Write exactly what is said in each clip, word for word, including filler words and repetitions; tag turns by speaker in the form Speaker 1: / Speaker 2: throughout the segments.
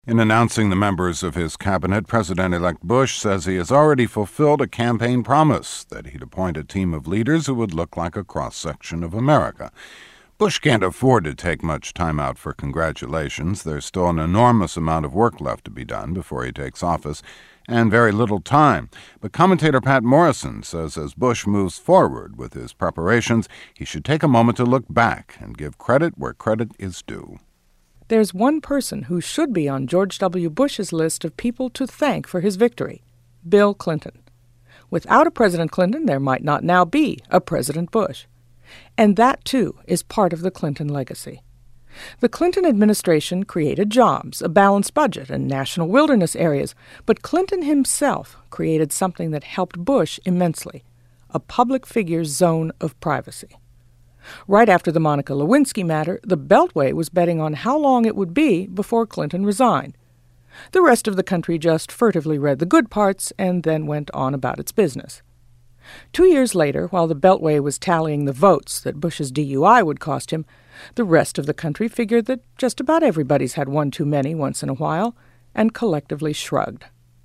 Speaker 1: In announcing the members of his cabinet, President-elect Bush says he has already fulfilled a campaign promise that he'd appoint a team of leaders who would look like a cross-section of America. Bush can't afford to take much time out for congratulations. There's still an enormous amount of work left to be done before he takes office, and very little time. But commentator Pat Morrison says as Bush moves forward with his preparations, he should take a moment to look back and give credit where credit is due.
Speaker 2: There's one person who should be on George W. Bush's list of people to thank for his victory: Bill Clinton. Without a President Clinton, there might not now be a President Bush. And that, too, is part of the Clinton legacy. The Clinton administration created jobs, a balanced budget, and national wilderness areas, but Clinton himself created something that helped Bush immensely: a public figure's zone of privacy. Right after the Monica Lewinsky matter, the Beltway was betting on how long it would be before Clinton resigned. The rest of the country just furtively read the good parts and then went on about its business. Two years later, while the Beltway was tallying the votes that Bush's D U I would cost him, the rest of the country figured that just about everybody's had one too many once in a while, and collectively shrugged.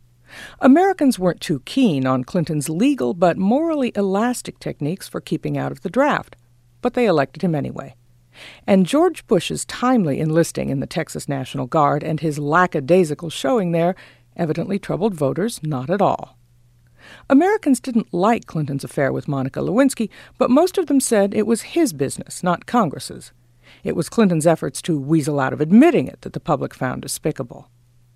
Speaker 2: Americans weren't too keen on Clinton's legal but morally elastic techniques for keeping out of the draft, but they elected him anyway. And George Bush's timely enlisting in the Texas National Guard and his lackadaisical showing there evidently troubled voters not at all. Americans didn't like Clinton's affair with Monica Lewinsky, but most of them said it was his business, not Congress's. It was Clinton's efforts to weasel out of admitting it that the public found despicable.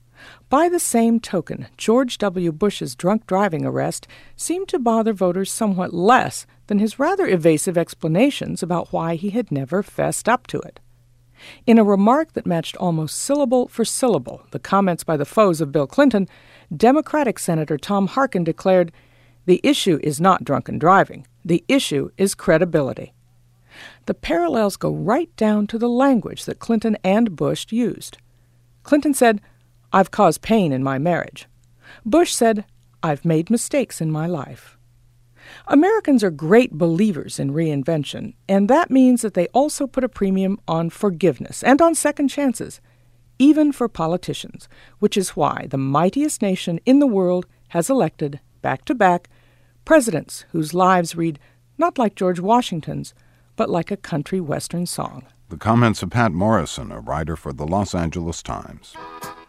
Speaker 2: By the same token, George W. Bush's drunk driving arrest seemed to bother voters somewhat less than his rather evasive explanations about why he had never fessed up to it. In a remark that matched almost syllable for syllable the comments by the foes of Bill Clinton, Democratic Senator Tom Harkin declared, "The issue is not drunken driving. The issue is credibility." The parallels go right down to the language that Clinton and Bush used. Clinton said, "I've caused pain in my marriage." Bush said, "I've made mistakes in my life." Americans are great believers in reinvention, and that means that they also put a premium on forgiveness and on second chances, even for politicians, which is why the mightiest nation in the world has elected, back-to-back, presidents whose lives read not like George Washington's, but like a country western song.
Speaker 1: The comments of Pat Morrison, a writer for the Los Angeles Times.